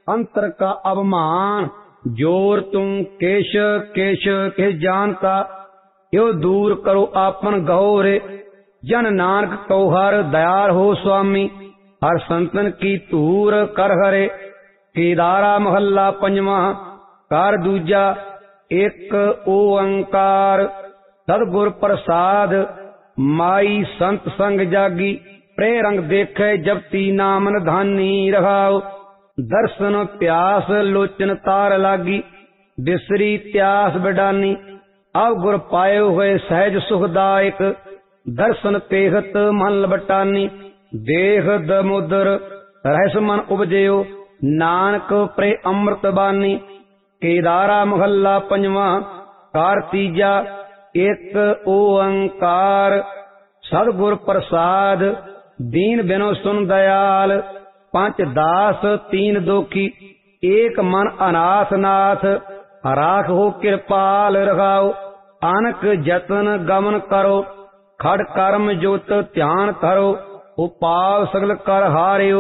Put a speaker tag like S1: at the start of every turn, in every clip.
S1: अंतर का अवमान। जोर तुम केश केश के जानता, यो दूर करो आपन गहोरे। जन नानक कहो हर दयाल हो स्वामी, हर संतन की धूर कर हरे। केदारा महला पंजवा कार दूजा, एक ओंकार सतगुर प्रसाद। माई संत संग जागी, प्रे रंग देखे जपती नाम निधानी रहाओ। दर्शन प्यास लोचन तार लागी, बिसरी त्यास बिडानी। अब गुर पाए हुए सहज सुखदायक, दर्शन पेहत मन लबटानी। देख दमुदर रहस मन उपजयो, नानक प्रे अमृत बानी। केदारा महला पंजवा कार तीजा, एक ओंकार सतगुर प्रसाद। दीन बिनो सुन दयाल, पंच दास तीन दोखी। एक मन अनाथ नाथ, राख हो कृपाल रखाओ। अनक जतन गमन करो, खड़ कर्म जोत ध्यान धरो। उपाव सगल कर हारियो,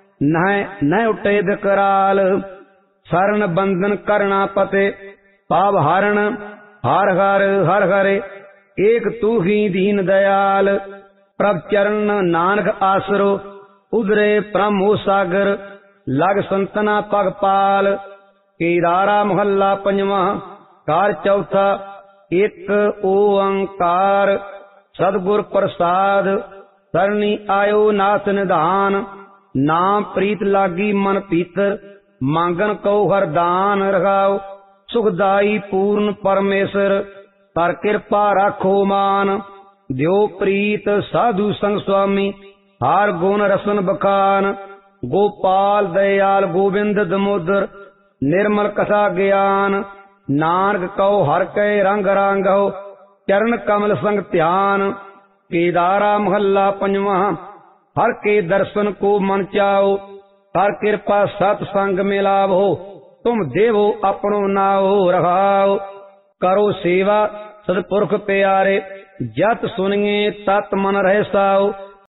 S1: नह उठे कराल। शरण बंधन करना पते, पाव हरण हर हर हर हरे। एक तू ही दीन दयाल, प्रभ चरण नानक आसरो। उदरे ब्रह्मो सागर, लग संतना पगपाल। केदारा महला पंजवा कार चौथा, एक ओंकार सतगुर प्रसाद। सरणी आयो नाथ निधान, नाम प्रीत लागी मन पीतर। मांगन कहो हरदान रखाओ, सुखदाई पूर्ण परमेश्वर। कर कृपा राखो मान, द्यो प्रीत साधु संग स्वामी। हार गुण रसन बखान, गोपाल दयाल गोविंद दमोदर। निर्मल कथा ज्ञान, नानक कहो हर कै रंग रांगो। चरण कमल संग ध्यान। केदारा महला पंजवा हर के दर्शन को मन चाओ। कर कृपा सतसंग मिलावो, तुम देवो अपनो नाओ रखाओ। करो सेवा सतपुरख प्यारे, जत सुनिए तत मन रह साओ।